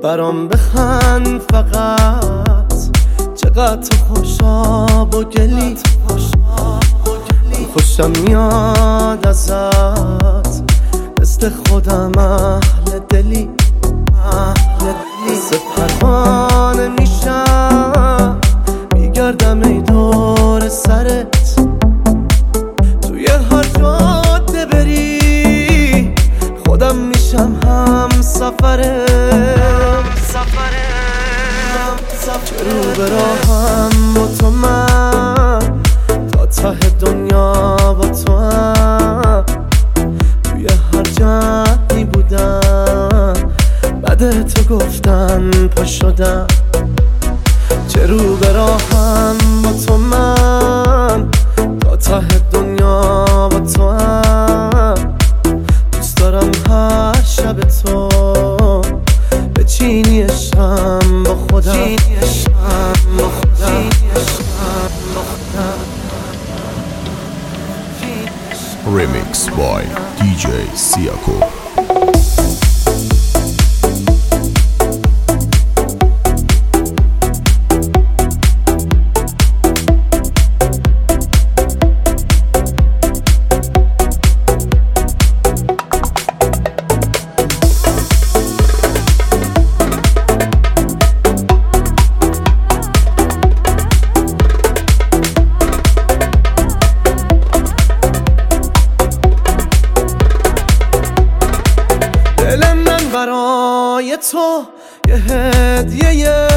برام بخند فقط، چقدر تو خوشاب و گلی، خوشم میاد ازت، مثل خودم اهل دلی، مثل پروانه میشم میگردم ای دور سرت، توی هر جاده بری خودم میشم هم سفرت، چه رو به راهم با تو من، تا ته دنیا با تو هم، توی هر جمعی بودم بعد تو گفتن پا شدم، چه رو به راهم با تو من، تا ته دنیا با تو هم، دوست دارم هر شب تو بچینی شم با خودم، Remix by DJ Siako. برای تو یه هدیه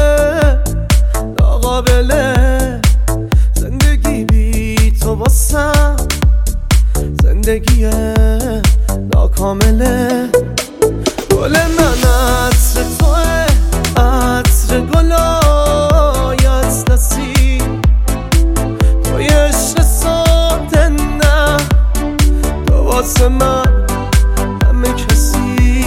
ناقابله، زندگی بی تو واسم زندگی ناکامله، گل من عطر توه، عطر گلای اطلسی، توی عشق ساده نه، تو واسه من همه کسی،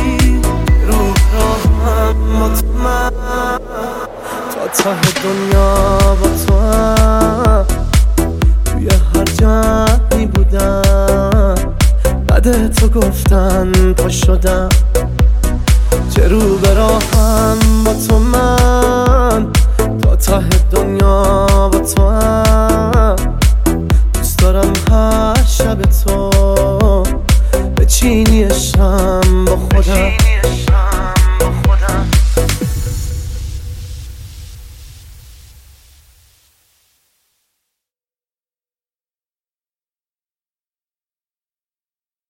تا ته دنیا با تو هم، توی هر جمعی بودم بعد تو گفتن پا شدم، چه رو به راهم با تو من، تا ته دنیا با تو هم، دوست دارم هر شب تو بچینی شم با خودم.